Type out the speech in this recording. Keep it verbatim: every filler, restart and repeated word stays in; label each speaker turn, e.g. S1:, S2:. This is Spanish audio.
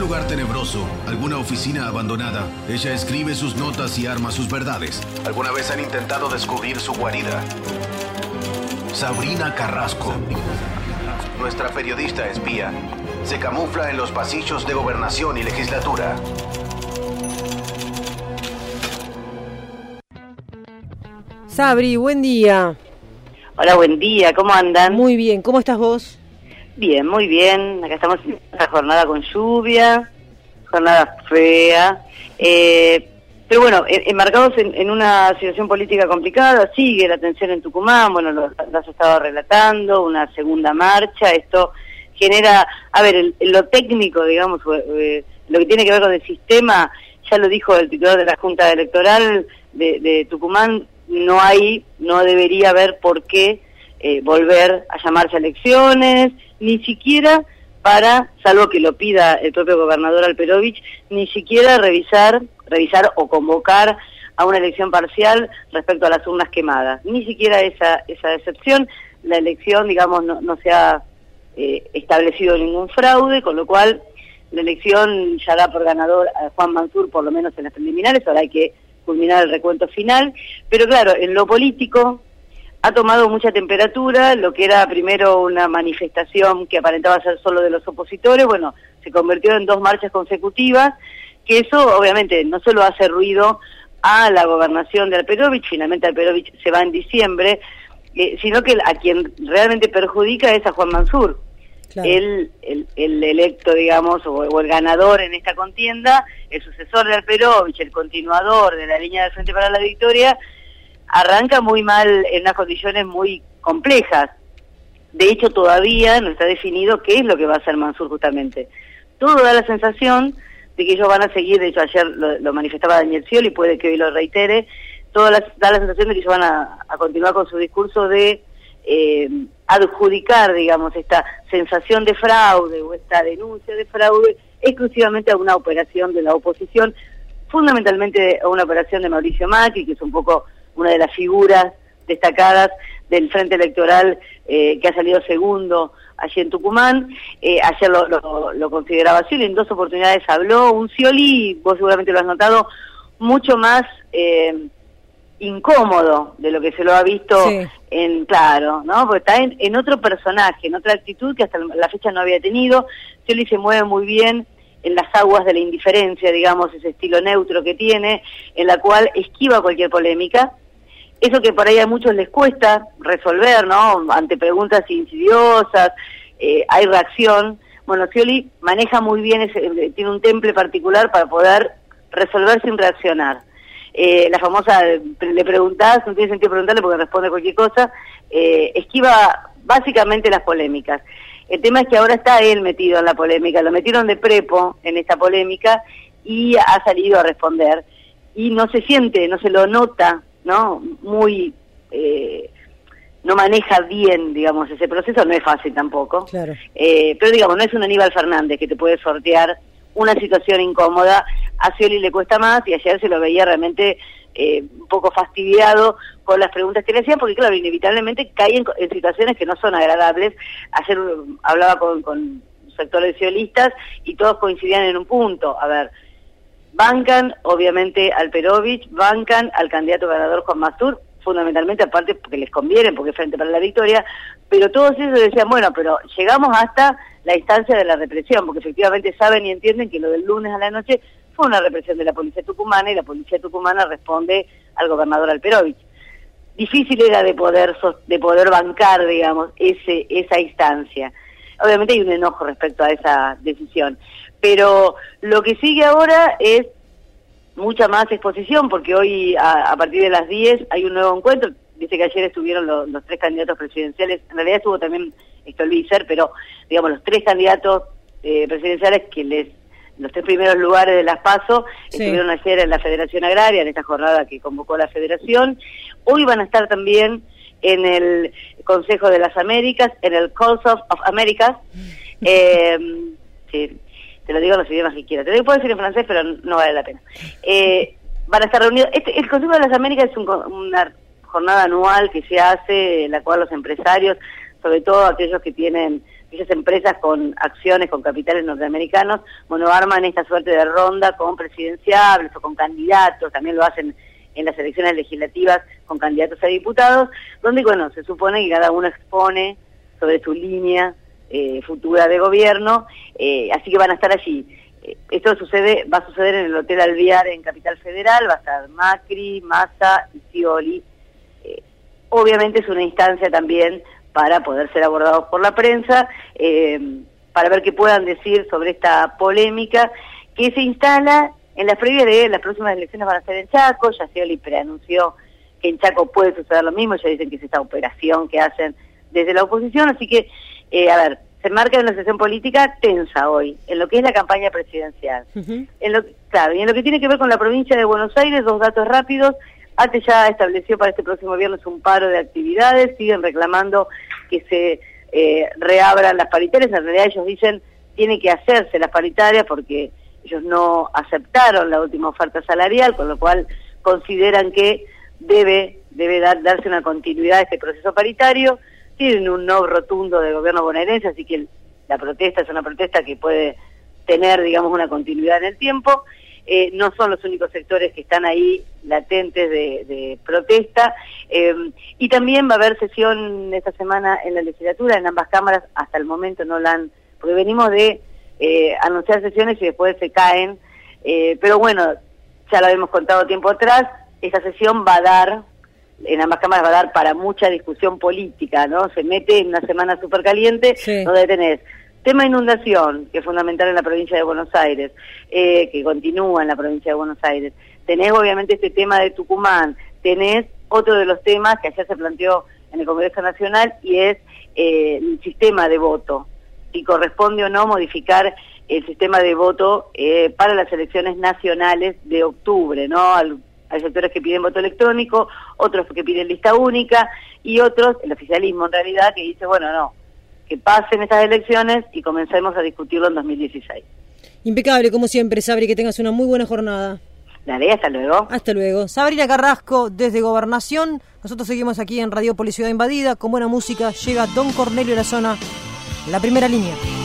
S1: lugar tenebroso, alguna oficina abandonada, ella escribe sus notas y arma sus verdades. ¿Alguna vez han intentado descubrir su guarida? Sabrina Carrasco, nuestra periodista espía, se camufla en los pasillos de gobernación y legislatura.
S2: Sabri, buen día.
S3: Hola, buen día, ¿cómo andan?
S2: Muy bien, ¿cómo estás vos?
S3: Bien, muy bien. Acá estamos en esta jornada con lluvia, jornada fea, eh, pero bueno, enmarcados en, en una situación política complicada. Sigue la tensión en Tucumán, bueno, lo, lo has estado relatando, una segunda marcha. Esto genera, a ver, el, lo técnico, digamos, eh, lo que tiene que ver con el sistema, ya lo dijo el titular de la Junta Electoral de, de Tucumán, no hay, no debería haber por qué eh, volver a llamarse elecciones, ni siquiera para, salvo que lo pida el propio gobernador Alperovich, ni siquiera revisar, revisar o convocar a una elección parcial respecto a las urnas quemadas. Ni siquiera esa esa excepción. La elección, digamos, no, no se ha eh, establecido ningún fraude, con lo cual la elección ya da por ganador a Juan Mansur, por lo menos en las preliminares. Ahora hay que culminar el recuento final, pero claro, en lo político ha tomado mucha temperatura, lo que era primero una manifestación que aparentaba ser solo de los opositores, bueno, se convirtió en dos marchas consecutivas, que eso obviamente no solo hace ruido a la gobernación de Alperovich, finalmente Alperovich se va en diciembre, eh, sino que a quien realmente perjudica es a Juan Mansur. Claro. El, el, el electo, digamos, o, o el ganador en esta contienda, el sucesor de Alperovich, el continuador de la línea del Frente para la Victoria, arranca muy mal en unas condiciones muy complejas. De hecho, todavía no está definido qué es lo que va a hacer Mansur justamente. Todo da la sensación de que ellos van a seguir, de hecho ayer lo, lo manifestaba Daniel Scioli, y puede que hoy lo reitere, toda la, da la sensación de que ellos van a, a continuar con su discurso de eh, adjudicar, digamos, esta sensación de fraude o esta denuncia de fraude exclusivamente a una operación de la oposición, fundamentalmente a una operación de Mauricio Macri, que es un poco una de las figuras destacadas del Frente Electoral eh, que ha salido segundo allí en Tucumán. Eh, ayer lo, lo, lo consideraba Scioli, en dos oportunidades habló un Scioli, vos seguramente lo has notado, mucho más eh, incómodo de lo que se lo ha visto, sí. en claro, ¿no? Porque está en, en otro personaje, en otra actitud que hasta la fecha no había tenido. Scioli se mueve muy bien en las aguas de la indiferencia, digamos, ese estilo neutro que tiene, en la cual esquiva cualquier polémica. Eso que por ahí a muchos les cuesta resolver, ¿no? Ante preguntas insidiosas, eh, hay reacción. Bueno, Scioli maneja muy bien, ese, tiene un temple particular para poder resolver sin reaccionar. Eh, la famosa, le preguntás, no tiene sentido preguntarle porque responde cualquier cosa, eh, esquiva básicamente las polémicas. El tema es que ahora está él metido en la polémica, lo metieron de prepo en esta polémica y ha salido a responder. Y no se siente, no se lo nota, ¿no? Muy, eh, no maneja bien, digamos, ese proceso, no es fácil tampoco. Claro. Eh, pero digamos, no es un Aníbal Fernández que te puede sortear una situación incómoda. A Scioli le cuesta más y ayer se lo veía realmente eh, un poco fastidiado con las preguntas que le hacían, porque claro, inevitablemente caen en, en situaciones que no son agradables. Ayer hablaba con, con sectores ciolistas y todos coincidían en un punto. A ver, bancan obviamente al Alperovich, bancan al candidato ganador Juan Mansur, fundamentalmente aparte porque les conviene, porque es Frente para la Victoria, pero todos ellos decían, bueno, pero llegamos hasta la instancia de la represión, porque efectivamente saben y entienden que lo del lunes a la noche fue una represión de la policía tucumana y la policía tucumana responde al gobernador Alperovich. Difícil era de poder de poder bancar, digamos, ese esa instancia. Obviamente hay un enojo respecto a esa decisión, pero lo que sigue ahora es mucha más exposición, porque hoy a, a partir de las diez hay un nuevo encuentro. Dice que ayer estuvieron los, los tres candidatos presidenciales, en realidad estuvo también Stolbizer, pero digamos los tres candidatos eh, presidenciales que les, los tres primeros lugares de las PASO, sí. estuvieron ayer en la Federación Agraria, en esta jornada que convocó la Federación. Hoy van a estar también en el Consejo de las Américas, en el Council of Americas, eh, sí, te lo digo en los idiomas que quieras, te lo puedo decir en francés, pero no vale la pena. Eh, van a estar reunidos, este, el Consejo de las Américas es un, una jornada anual que se hace, en la cual los empresarios, sobre todo aquellos que tienen esas empresas con acciones, con capitales norteamericanos, bueno, arman esta suerte de ronda con presidenciables o con candidatos, también lo hacen en las elecciones legislativas con candidatos a diputados, donde, bueno, se supone que cada uno expone sobre su línea eh, futura de gobierno, eh, así que van a estar allí. Eh, esto sucede, va a suceder en el Hotel Alvear en Capital Federal, va a estar Macri, Massa y Scioli. Eh, obviamente es una instancia también para poder ser abordados por la prensa, eh, para ver qué puedan decir sobre esta polémica que se instala en las previas de las próximas elecciones. Van a ser en Chaco. Ya Scioli preanunció que en Chaco puede suceder lo mismo, ya dicen que es esta operación que hacen desde la oposición, así que, eh, a ver, se marca una sesión política tensa hoy, en lo que es la campaña presidencial. Uh-huh. En lo, claro, y en lo que tiene que ver con la provincia de Buenos Aires, dos datos rápidos. ATE ya estableció para este próximo viernes un paro de actividades, siguen reclamando que se eh, reabran las paritarias. En realidad ellos dicen tiene que hacerse las paritarias porque ellos no aceptaron la última oferta salarial, con lo cual consideran que debe debe dar, darse una continuidad a este proceso paritario. Tienen un no rotundo del gobierno bonaerense, así que la protesta es una protesta que puede tener, digamos, una continuidad en el tiempo. Eh, no son los únicos sectores que están ahí latentes de, de protesta, eh, y también va a haber sesión esta semana en la legislatura, en ambas cámaras. Hasta el momento no la han, porque venimos de eh, anunciar sesiones y después se caen, eh, pero bueno, ya lo habíamos contado tiempo atrás, esta sesión va a dar, en ambas cámaras va a dar para mucha discusión política, ¿no? Se mete en una semana súper caliente, sí, donde tenés tema inundación, que es fundamental en la provincia de Buenos Aires, eh, que continúa en la provincia de Buenos Aires. Tenés obviamente este tema de Tucumán, tenés otro de los temas que ayer se planteó en el Congreso Nacional, y es eh, el sistema de voto, si corresponde o no modificar el sistema de voto eh, para las elecciones nacionales de octubre, ¿no? Al, Hay sectores que piden voto electrónico, otros que piden lista única, y otros, el oficialismo en realidad, que dice, bueno, no, que pasen estas elecciones y comencemos a discutirlo en dos mil dieciséis.
S2: Impecable, como siempre, Sabri, que tengas una muy buena jornada.
S3: Dale, hasta luego.
S2: Hasta luego. Sabrina Carrasco, desde Gobernación. Nosotros seguimos aquí en Radiopolis Ciudad Invadida, con buena música. Llega Don Cornelio a la zona, la primera línea.